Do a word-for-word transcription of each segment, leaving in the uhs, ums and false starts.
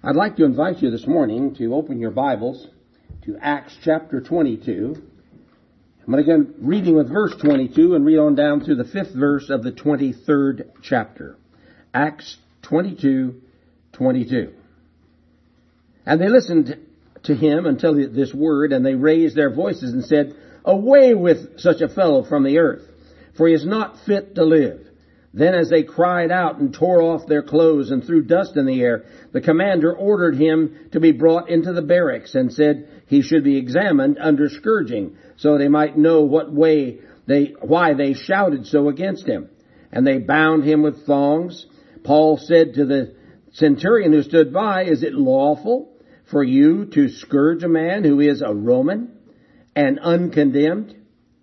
I'd like to invite you this morning to open your Bibles to Acts chapter twenty-two. I'm going to begin reading with verse twenty-two and read on down to the fifth verse of the twenty-third chapter. Acts twenty-two, twenty-two. And they listened to him until this word, and they raised their voices and said, "Away with such a fellow from the earth, for he is not fit to live." Then as they cried out and tore off their clothes and threw dust in the air, the commander ordered him to be brought into the barracks and said he should be examined under scourging, so they might know what way they, why they shouted so against him. And they bound him with thongs. Paul said to the centurion who stood by, "Is it lawful for you to scourge a man who is a Roman and uncondemned?"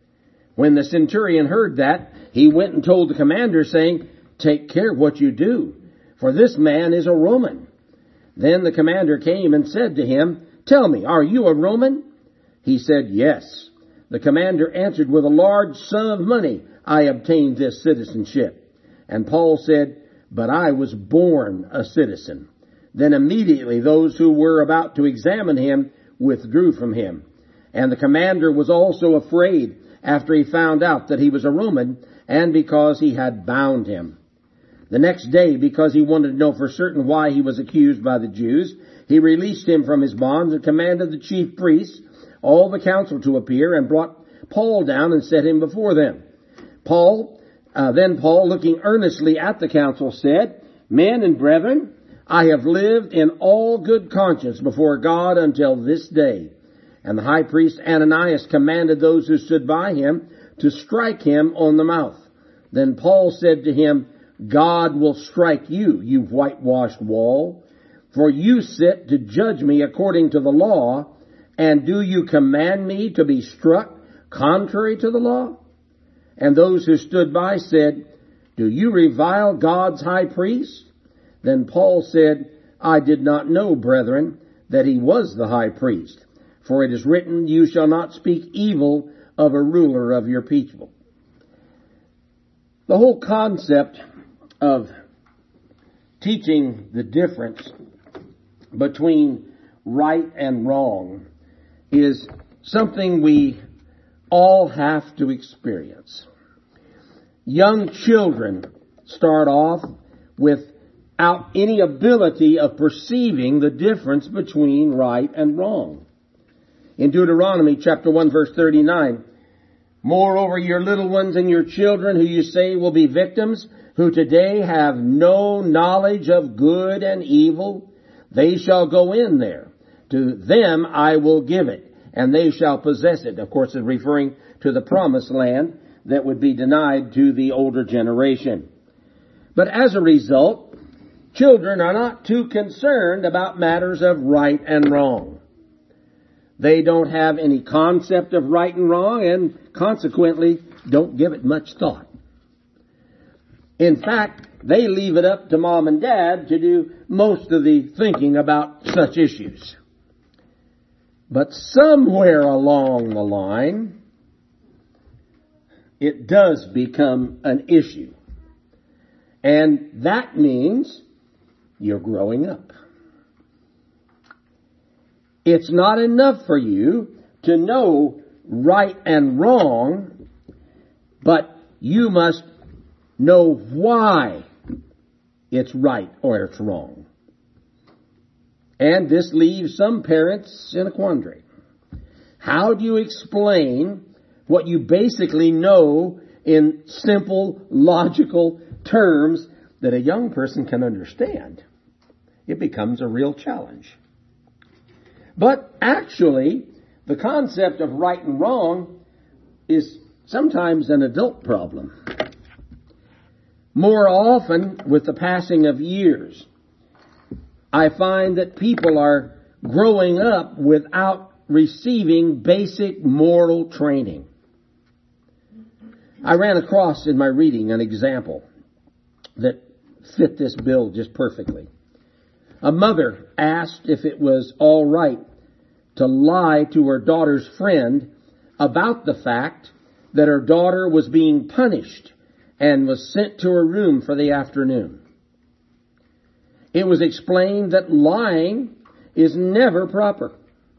When the centurion heard that, he went and told the commander, saying, "Take care what you do, for this man is a Roman." Then the commander came and said to him, "Tell me, are you a Roman?" He said, "Yes." The commander answered, "With a large sum of money I obtained this citizenship." And Paul said, "But I was born a citizen." Then immediately those who were about to examine him withdrew from him. And the commander was also afraid after he found out that he was a Roman, and because he had bound him. The next day, because he wanted to know for certain why he was accused by the Jews, he released him from his bonds and commanded the chief priests, all the council to appear, and brought Paul down and set him before them. Paul, uh, then Paul, looking earnestly at the council, said, "Men and brethren, I have lived in all good conscience before God until this day." And the high priest Ananias commanded those who stood by him to strike him on the mouth. Then Paul said to him, "God will strike you, you whitewashed wall, for you sit to judge me according to the law, and do you command me to be struck contrary to the law?" And those who stood by said, "Do you revile God's high priest?" Then Paul said, "I did not know, brethren, that he was the high priest. For it is written, you shall not speak evil of a ruler of your people." The whole concept of teaching the difference between right and wrong is something we all have to experience. Young children start off without any ability of perceiving the difference between right and wrong. In Deuteronomy chapter one verse thirty-nine, "Moreover, your little ones and your children who you say will be victims, who today have no knowledge of good and evil, they shall go in there. To them I will give it, and they shall possess it." Of course, it's referring to the promised land that would be denied to the older generation. But as a result, children are not too concerned about matters of right and wrong. They don't have any concept of right and wrong, and consequently don't give it much thought. In fact, they leave it up to mom and dad to do most of the thinking about such issues. But somewhere along the line, it does become an issue. And that means you're growing up. It's not enough for you to know right and wrong, but you must know why it's right or it's wrong. And this leaves some parents in a quandary. How do you explain what you basically know in simple, logical terms that a young person can understand? It becomes a real challenge. But actually, the concept of right and wrong is sometimes an adult problem. More often, with the passing of years, I find that people are growing up without receiving basic moral training. I ran across in my reading an example that fit this bill just perfectly. A mother asked if it was all right to lie to her daughter's friend about the fact that her daughter was being punished and was sent to her room for the afternoon. it was explained that lying is never proper.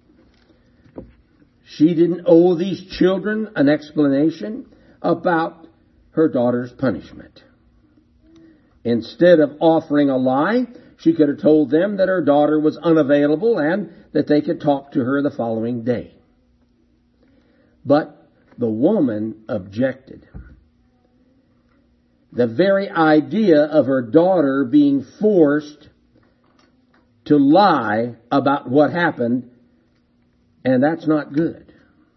She didn't owe these children an explanation about her daughter's punishment. Instead of offering a lie, she could have told them that her daughter was unavailable and that they could talk to her the following day. But the woman objected. The very idea of her daughter being forced to lie about what happened, and that's not good.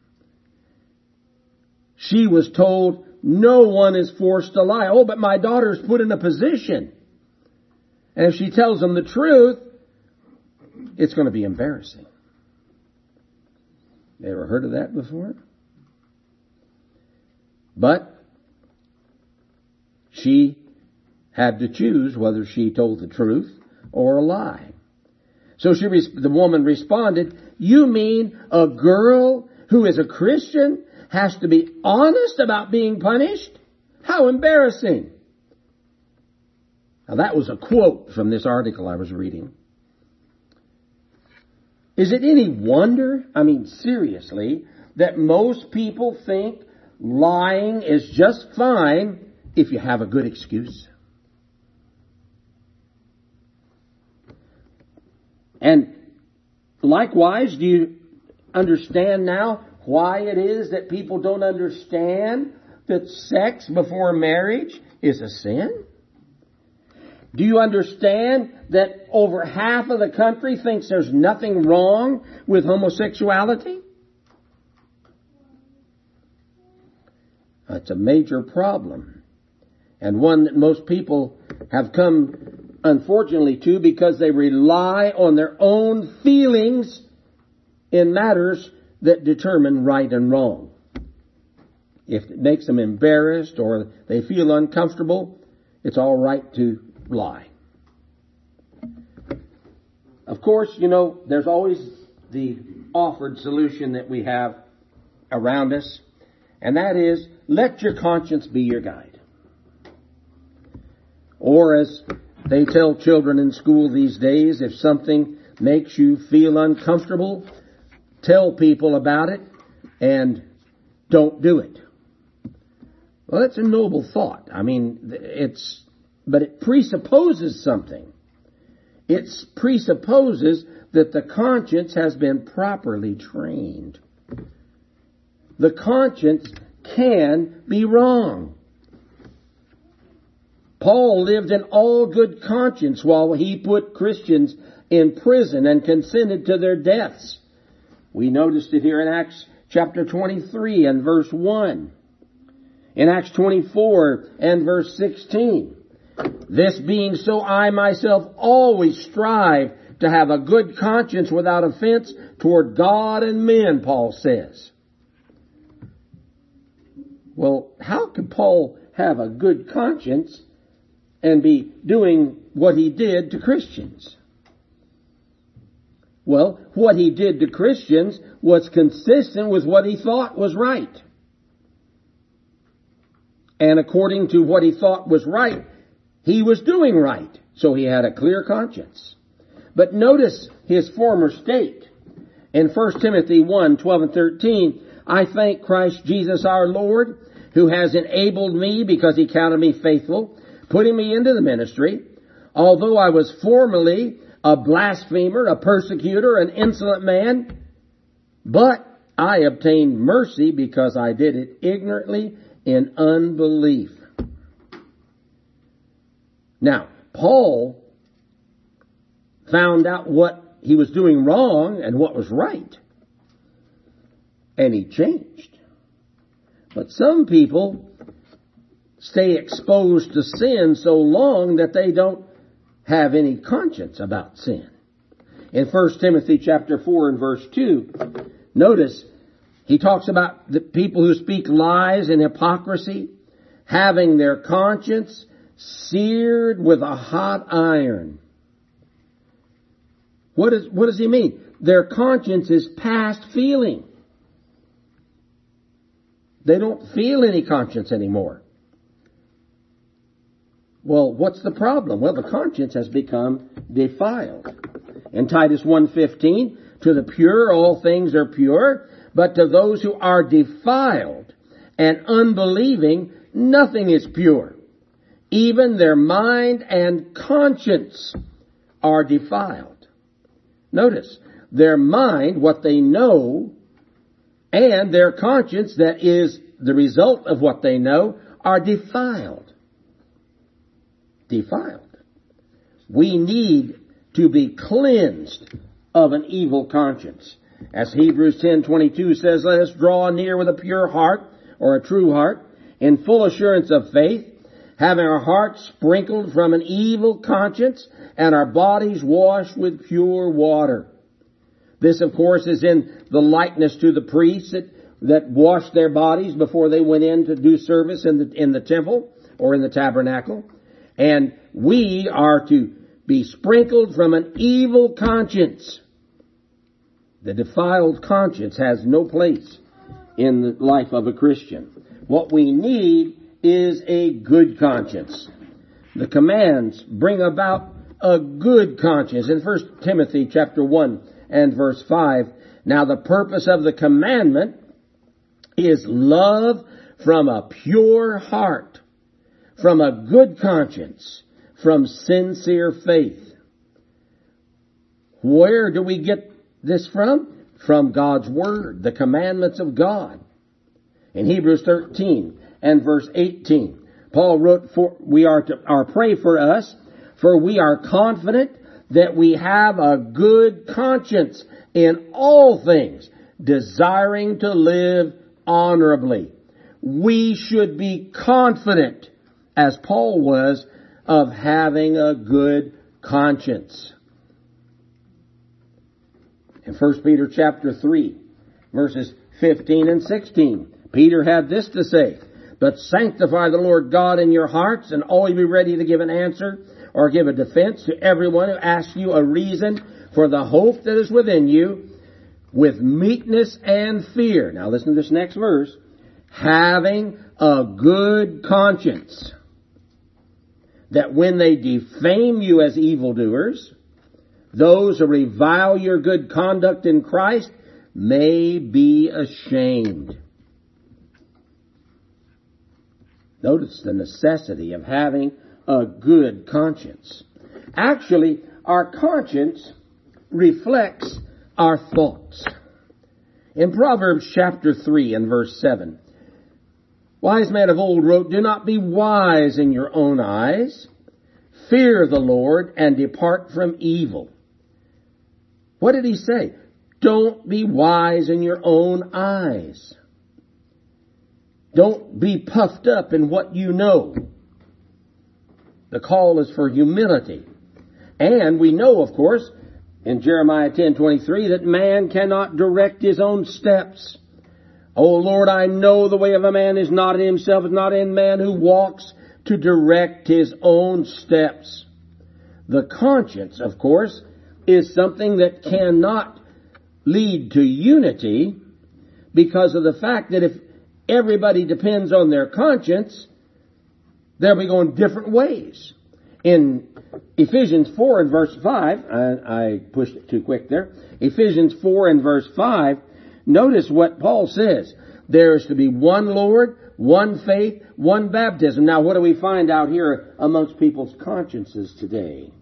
She was told, no one is forced to lie. Oh, but my daughter's put in a position. And if she tells them the truth, it's going to be embarrassing. You ever heard of that before? But she had to choose whether she told the truth or a lie. So she, the woman responded, you mean a girl who is a Christian has to be honest about being punished? How embarrassing. Now that was a quote from this article I was reading. Is it any wonder, I mean seriously, that most people think lying is just fine if you have a good excuse? And likewise, do you understand now why it is that people don't understand that sex before marriage is a sin? Do you understand that over half of the country thinks there's nothing wrong with homosexuality? It's a major problem, and one that most people have come, unfortunately, to because they rely on their own feelings in matters that determine right and wrong. If it makes them embarrassed or they feel uncomfortable, it's all right to lie. Of course, you know, there's always the offered solution that we have around us, and that is, let your conscience be your guide. Or as they tell children in school these days, if something makes you feel uncomfortable, tell people about it and don't do it. Well, that's a noble thought. I mean, it's, but it presupposes something. It presupposes that the conscience has been properly trained. The conscience can be wrong. Paul lived in all good conscience while he put Christians in prison and consented to their deaths. We noticed it here in Acts chapter twenty-three and verse one. In Acts twenty-four and verse sixteen. This being so, I myself always strive to have a good conscience without offense toward God and men, Paul says. Well, how could Paul have a good conscience and be doing what he did to Christians? Well, what he did to Christians was consistent with what he thought was right. And according to what he thought was right, he was doing right. So he had a clear conscience. But notice his former state. In First Timothy one, twelve and thirteen, I thank Christ Jesus our Lord, who has enabled me because he counted me faithful, putting me into the ministry, although I was formerly a blasphemer, a persecutor, an insolent man, but I obtained mercy because I did it ignorantly in unbelief. Now, Paul found out what he was doing wrong and what was right, and he changed. But some people stay exposed to sin so long that they don't have any conscience about sin. In First Timothy chapter four and verse two, notice he talks about the people who speak lies and hypocrisy, having their conscience seared with a hot iron. What is, what does he mean? Their conscience is past feeling. They don't feel any conscience anymore. Well, what's the problem? Well, the conscience has become defiled. In Titus one fifteen, to the pure all things are pure, but to those who are defiled and unbelieving, nothing is pure. Even their mind and conscience are defiled. Notice, their mind, what they know, and their conscience, that is the result of what they know, are defiled. Defiled. We need to be cleansed of an evil conscience. As Hebrews ten twenty-two says, let us draw near with a pure heart, or a true heart, in full assurance of faith, having our hearts sprinkled from an evil conscience and our bodies washed with pure water. This, of course, is in the likeness to the priests that, that washed their bodies before they went in to do service in the, in the temple or in the tabernacle. And we are to be sprinkled from an evil conscience. The defiled conscience has no place in the life of a Christian. What we need is a good conscience. The commands bring about a good conscience. In First Timothy chapter one and verse five, now the purpose of the commandment is love from a pure heart, from a good conscience, from sincere faith. Where do we get this from? From God's Word, the commandments of God. In Hebrews thirteen and verse eighteen, Paul wrote, "For we are to are pray for us, for we are confident that we have a good conscience in all things, desiring to live honorably." We should be confident, as Paul was, of having a good conscience. In First Peter chapter three, verses fifteen and sixteen, Peter had this to say, "But sanctify the Lord God in your hearts, and always be ready to give an answer or give a defense to everyone who asks you a reason for the hope that is within you, with meekness and fear." Now listen to this next verse. "Having a good conscience, that when they defame you as evildoers, those who revile your good conduct in Christ may be ashamed." Notice the necessity of having a good conscience. Actually, our conscience reflects our thoughts. In Proverbs chapter three and verse seven, wise men of old wrote, "Do not be wise in your own eyes. Fear the Lord and depart from evil." What did he say? Don't be wise in your own eyes. Don't be puffed up in what you know. The call is for humility. And we know, of course, in Jeremiah ten twenty-three, that man cannot direct his own steps. "O Lord, I know the way of a man is not in himself, is not in man who walks to direct his own steps." The conscience, of course, is something that cannot lead to unity because of the fact that if everybody depends on their conscience, they'll be going different ways. In Ephesians four and verse five, I, I pushed it too quick there. Ephesians four and verse five, notice what Paul says. There is to be one Lord, one faith, one baptism. Now what do we find out here amongst people's consciences today?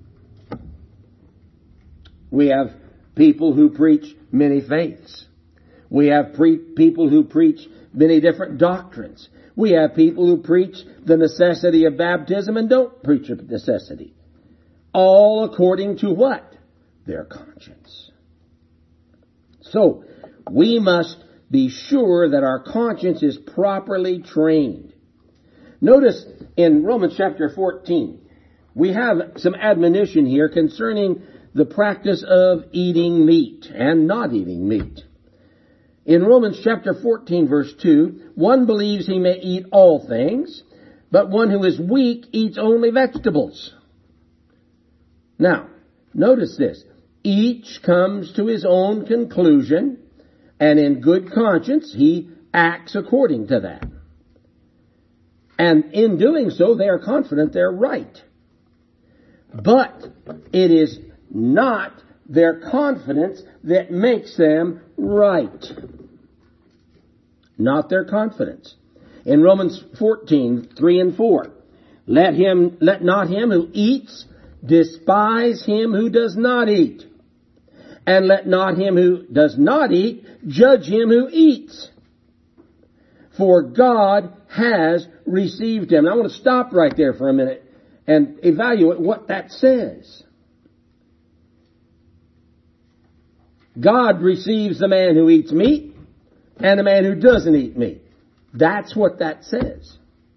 We have people who preach many faiths. We have pre- people who preach many different doctrines. We have people who preach the necessity of baptism and don't preach the necessity. All according to what? Their conscience. So, we must be sure that our conscience is properly trained. Notice in Romans chapter fourteen, we have some admonition here concerning the practice of eating meat and not eating meat. In Romans chapter fourteen verse two, one believes he may eat all things, but one who is weak eats only vegetables. Now, notice this. Each comes to his own conclusion, and in good conscience he acts according to that. And in doing so, they are confident they're right. But it is not their confidence that makes them right. Not their confidence. In Romans fourteen, three and four, let him, let not him who eats despise him who does not eat. And let not him who does not eat judge him who eats. For God has received him. Now, I want to stop right there for a minute and evaluate what that says. God receives the man who eats meat and the man who doesn't eat meat. That's what that says.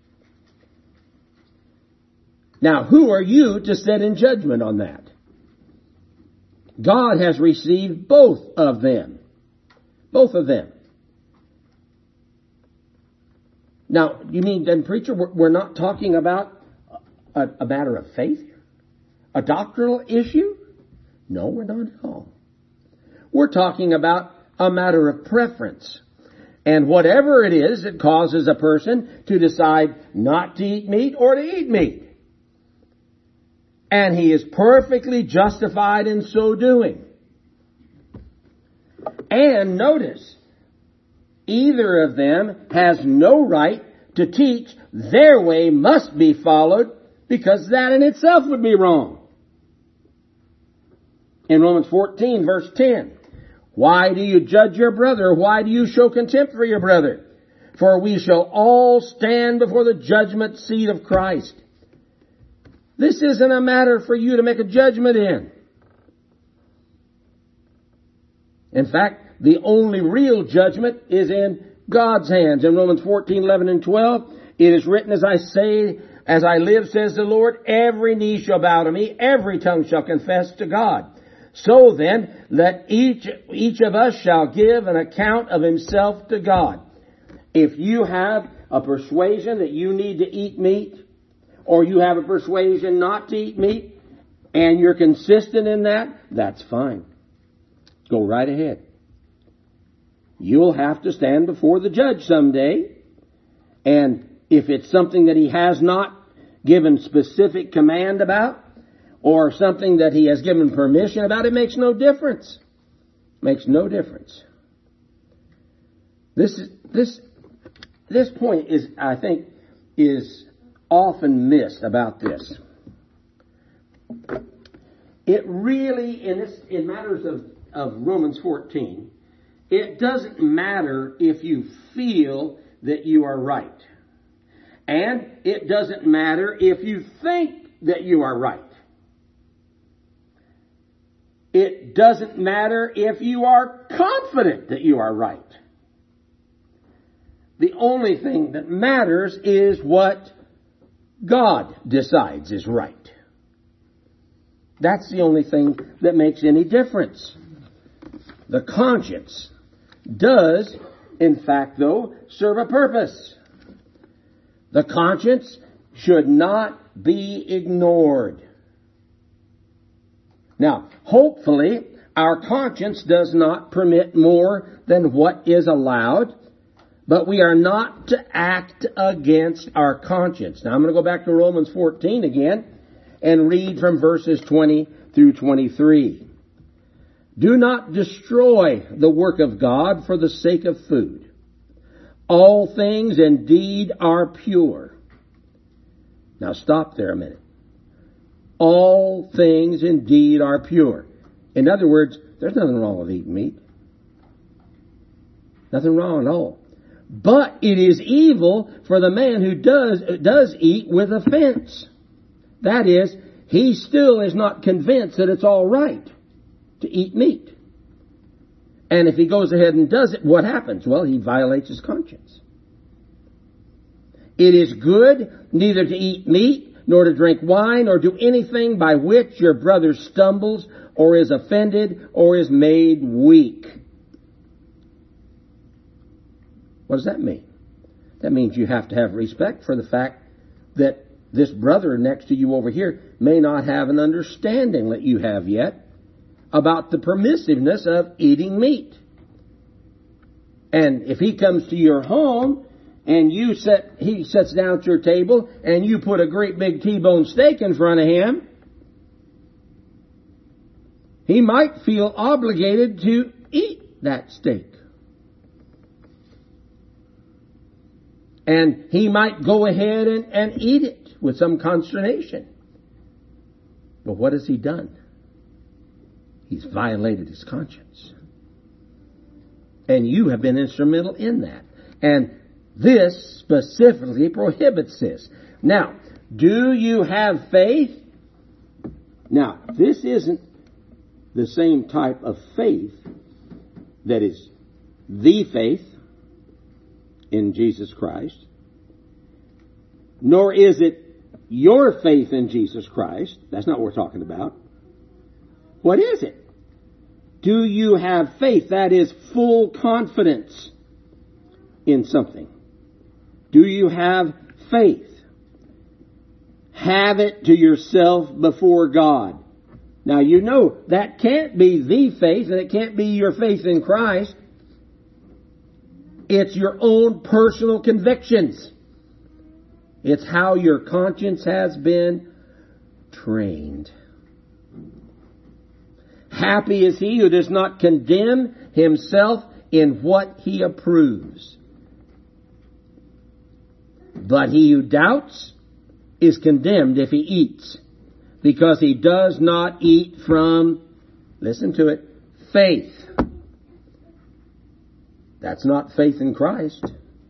Now, who are you to sit in judgment on that? God has received both of them. Both of them. Now, you mean then, preacher, we're not talking about a, a matter of faith? A doctrinal issue? No, we're not at all. We're talking about a matter of preference. And whatever it is that causes a person to decide not to eat meat or to eat meat. And he is perfectly justified in so doing. And notice, either of them has no right to teach their way must be followed, because that in itself would be wrong. In Romans fourteen, verse ten, why do you judge your brother? Why do you show contempt for your brother? For we shall all stand before the judgment seat of Christ. This isn't a matter for you to make a judgment in. In fact, the only real judgment is in God's hands. In Romans fourteen, eleven and twelve, it is written, as I say, as I live, says the Lord, every knee shall bow to me, every tongue shall confess to God. So then, let each, each of us shall give an account of himself to God. If you have a persuasion that you need to eat meat, or you have a persuasion not to eat meat, and you're consistent in that, that's fine. Go right ahead. You'll have to stand before the judge someday, and if it's something that he has not given specific command about, or something that he has given permission about, it makes no difference. Makes no difference. This is, this, this point is, I think, is often missed about this. It really, in this, in matters of, of Romans fourteen, it doesn't matter if you feel that you are right. And it doesn't matter if you think that you are right. It doesn't matter if you are confident that you are right. The only thing that matters is what God decides is right. That's the only thing that makes any difference. The conscience does, in fact, though, serve a purpose. The conscience should not be ignored. Now, hopefully, our conscience does not permit more than what is allowed, but we are not to act against our conscience. Now, I'm going to go back to Romans fourteen again and read from verses twenty through twenty-three. Do not destroy the work of God for the sake of food. All things indeed are pure. Now, stop there a minute. All things indeed are pure. In other words, there's nothing wrong with eating meat. Nothing wrong at all. But it is evil for the man who does, does eat with offense. That is, he still is not convinced that it's all right to eat meat. And if he goes ahead and does it, what happens? Well, he violates his conscience. It is good neither to eat meat, nor to drink wine, or do anything by which your brother stumbles, or is offended, or is made weak. What does that mean? That means you have to have respect for the fact that this brother next to you over here may not have an understanding that you have yet about the permissiveness of eating meat. And if he comes to your home and you set, he sits down at your table and you put a great big T-bone steak in front of him, he might feel obligated to eat that steak. And he might go ahead and, and eat it with some consternation. But what has he done? He's violated his conscience. And you have been instrumental in that. And this specifically prohibits this. Now, do you have faith? Now, this isn't the same type of faith that is the faith in Jesus Christ, nor is it your faith in Jesus Christ. That's not what we're talking about. What is it? Do you have faith? That is full confidence in something. Do you have faith? Have it to yourself before God. Now you know that can't be the faith, and it can't be your faith in Christ. It's your own personal convictions. It's how your conscience has been trained. Happy is he who does not condemn himself in what he approves. But he who doubts is condemned if he eats, because he does not eat from, listen to it, faith. That's not faith in Christ.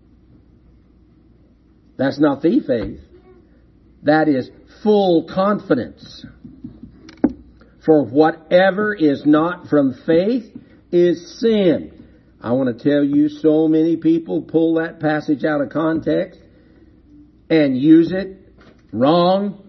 That's not the faith. That is full confidence. For whatever is not from faith is sin. I want to tell you, so many people pull that passage out of context and use it wrong.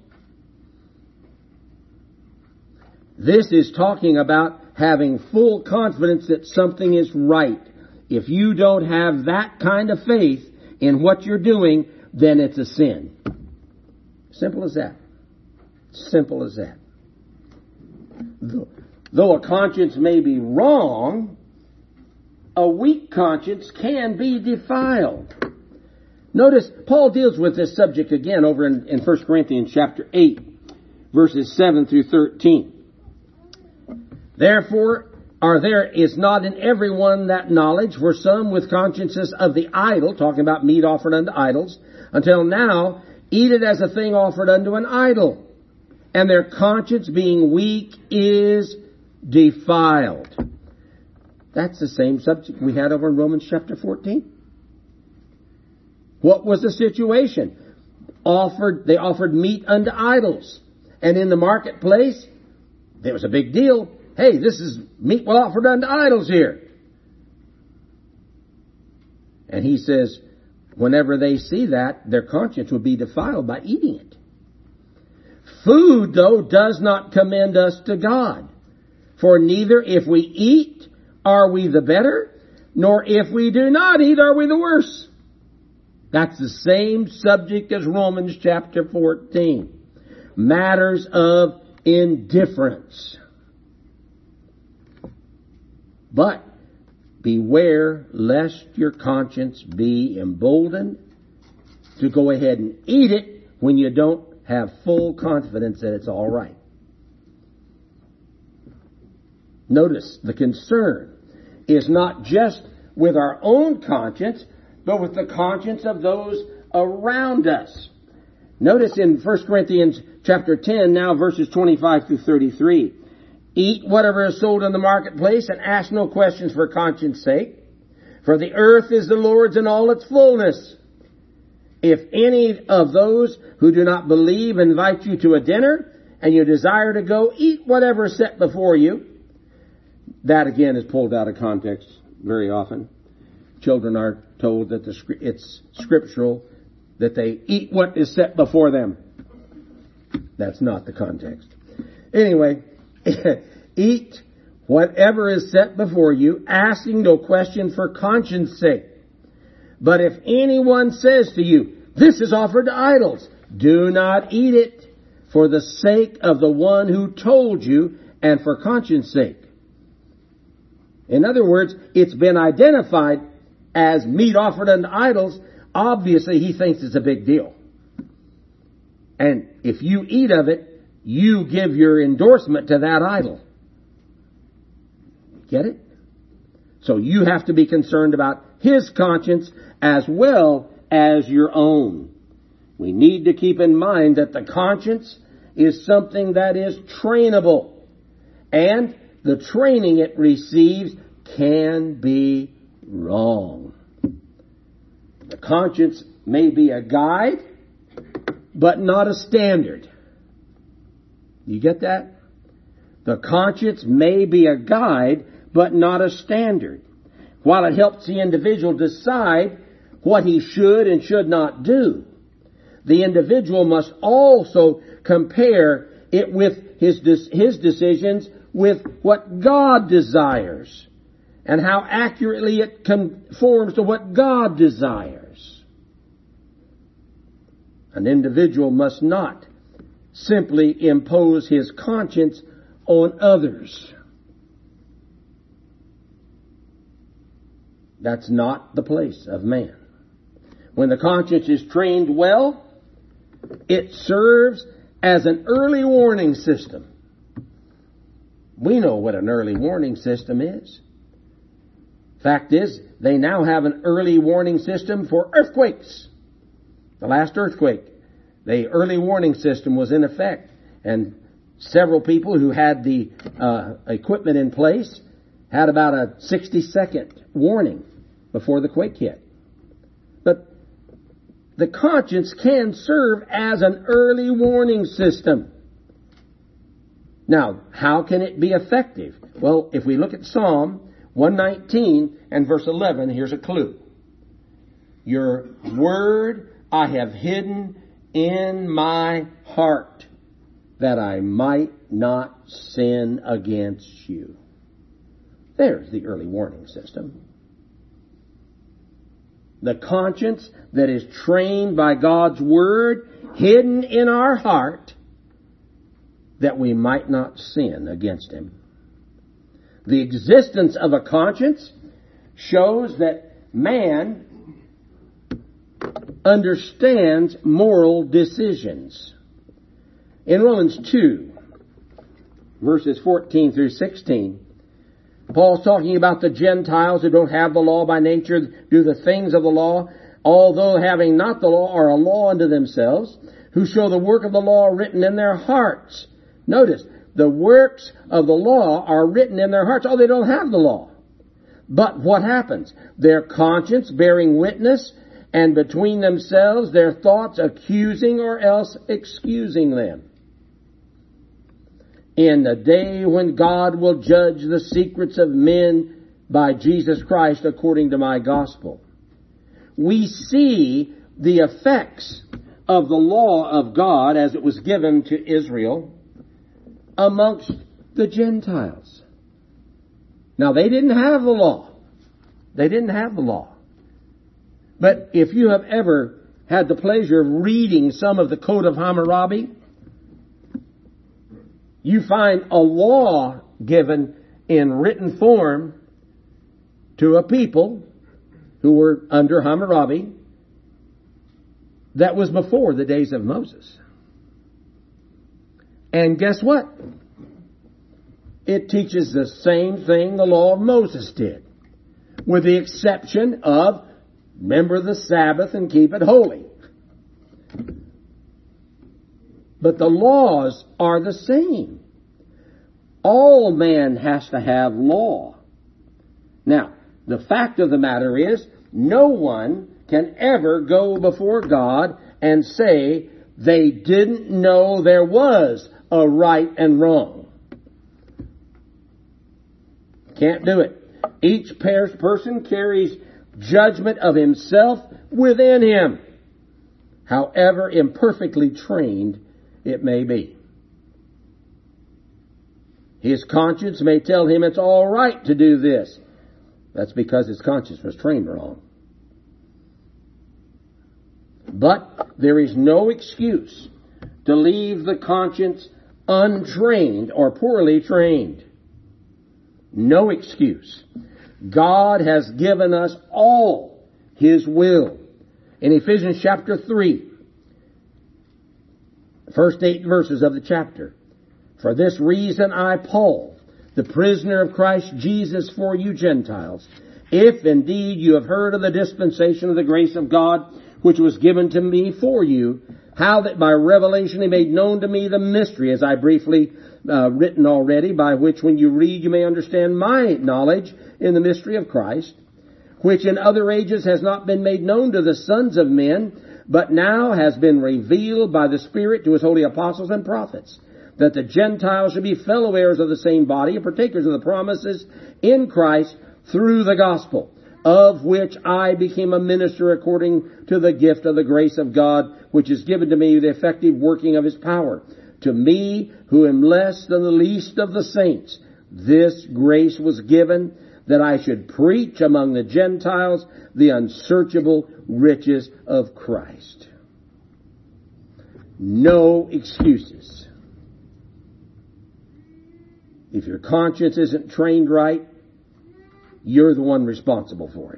This is talking about having full confidence that something is right. If you don't have that kind of faith in what you're doing, then it's a sin. Simple as that. Simple as that. Though, though a conscience may be wrong, a weak conscience can be defiled. Notice, Paul deals with this subject again over in, in First Corinthians chapter eight, verses seven through thirteen. Therefore, are there is not in everyone that knowledge, for some with consciences of the idol, talking about meat offered unto idols, until now eat it as a thing offered unto an idol, and their conscience being weak is defiled. That's the same subject we had over in Romans chapter fourteen. What was the situation? Offered, they offered meat unto idols. And in the marketplace, there was a big deal. Hey, this is meat well offered unto idols here. And he says, whenever they see that, their conscience will be defiled by eating it. Food, though, does not commend us to God. For neither if we eat are we the better, nor if we do not eat are we the worse. That's the same subject as Romans chapter fourteen. Matters of indifference. But beware lest your conscience be emboldened to go ahead and eat it when you don't have full confidence that it's all right. Notice the concern is not just with our own conscience, but with the conscience of those around us. Notice in First Corinthians chapter ten, now verses twenty-five through thirty-three. Eat whatever is sold in the marketplace and ask no questions for conscience sake. For the earth is the Lord's in all its fullness. If any of those who do not believe invite you to a dinner and you desire to go, eat whatever is set before you. That again is pulled out of context very often. Children are told that the, it's scriptural that they eat what is set before them. That's not the context. Anyway, eat whatever is set before you, asking no question for conscience sake. But if anyone says to you, this is offered to idols, do not eat it for the sake of the one who told you and for conscience sake. In other words, it's been identified as meat offered unto idols. obviously he thinks it's a big deal. And if you eat of it, you give your endorsement to that idol. Get it? So you have to be concerned about his conscience as well as your own. We need to keep in mind that the conscience is something that is trainable. And the training it receives can be wrong. The conscience may be a guide, but not a standard. You get that? The conscience may be a guide, but not a standard. While it helps the individual decide what he should and should not do, the individual must also compare it with his, his decisions with what God desires and how accurately it conforms to what God desires. An individual must not simply impose his conscience on others. That's not the place of man. When the conscience is trained well, it serves as an early warning system. We know what an early warning system is. Fact is, they now have an early warning system for earthquakes. The last earthquake, the early warning system was in effect, and several people who had the uh, equipment in place had about a sixty second warning before the quake hit. But the conscience can serve as an early warning system. Now, how can it be effective? Well, if we look at Psalm one nineteen and verse eleven, here's a clue. Your word I have hidden in my heart, that I might not sin against you. There's the early warning system. The conscience that is trained by God's word, hidden in our heart, that we might not sin against him. The existence of a conscience shows that man understands moral decisions. In Romans two, verses fourteen through sixteen, Paul's talking about the Gentiles who don't have the law by nature, do the things of the law, although having not the law are a law unto themselves, who show the work of the law written in their hearts. Notice, the works of the law are written in their hearts. Oh, they don't have the law. But what happens? Their conscience bearing witness, and between themselves their thoughts accusing or else excusing them. In the day when God will judge the secrets of men by Jesus Christ according to my gospel. We see the effects of the law of God as it was given to Israel amongst the Gentiles. Now, they didn't have the law. They didn't have the law. But if you have ever had the pleasure of reading some of the Code of Hammurabi, you find a law given in written form to a people who were under Hammurabi that was before the days of Moses. And guess what? It teaches the same thing the law of Moses did, with the exception of remember the Sabbath and keep it holy. But the laws are the same. All man has to have law. Now, the fact of the matter is, no one can ever go before God and say they didn't know there was a right and wrong. Can't do it. Each person carries judgment of himself within him, however imperfectly trained it may be. His conscience may tell him it's all right to do this. That's because his conscience was trained wrong. But there is no excuse to leave the conscience untrained or poorly trained. No excuse. God has given us all His will. In Ephesians chapter three, first eight verses of the chapter. For this reason I, Paul, the prisoner of Christ Jesus for you Gentiles, if indeed you have heard of the dispensation of the grace of God, which was given to me for you, how that by revelation he made known to me the mystery, as I briefly uh, written already, by which when you read you may understand my knowledge in the mystery of Christ, which in other ages has not been made known to the sons of men, but now has been revealed by the Spirit to his holy apostles and prophets, that the Gentiles should be fellow heirs of the same body and partakers of the promises in Christ through the gospel, of which I became a minister according to the gift of the grace of God, which is given to me, the effective working of his power. To me, who am less than the least of the saints, this grace was given, that I should preach among the Gentiles the unsearchable riches of Christ. No excuses. If your conscience isn't trained right, you're the one responsible for it.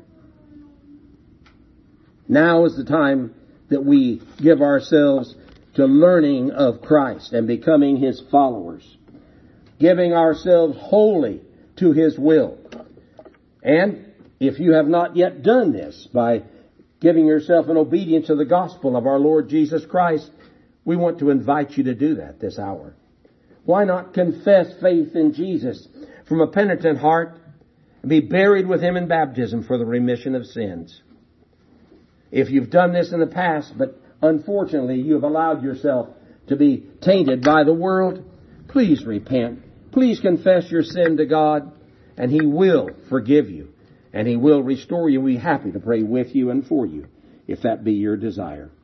Now is the time that we give ourselves to learning of Christ and becoming his followers, giving ourselves wholly to his will. And if you have not yet done this by giving yourself in obedience to the gospel of our Lord Jesus Christ, we want to invite you to do that this hour. Why not confess faith in Jesus from a penitent heart and be buried with him in baptism for the remission of sins? If you've done this in the past, but unfortunately you have allowed yourself to be tainted by the world, please repent. Please confess your sin to God, and he will forgive you, and he will restore you. We're happy to pray with you and for you, if that be your desire.